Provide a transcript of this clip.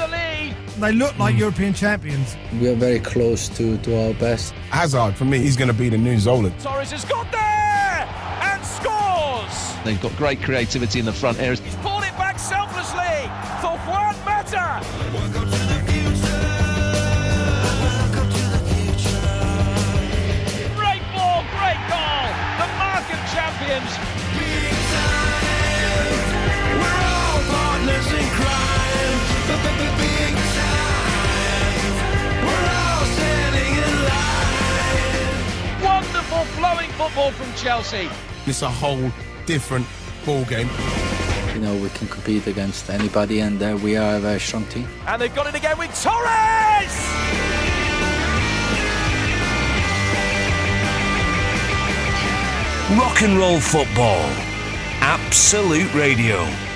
the lead. They look like European champions. We are very close to our best. Hazard, for me, he's going to be the new Zola. Torres has got there and scores. They've got great creativity in the front areas. He's pulled it back selflessly for Juan Mata. Welcome to the future. Welcome to the future. Great ball, great goal. The mark of champions. Big time. We're all partners in crime. Big time. We're all standing in line. Wonderful flowing football from Chelsea. It's a whole different ball game. You know, we can compete against anybody, and we are a very strong team. And they've got it again with Torres! Rock and roll football. Absolute Radio.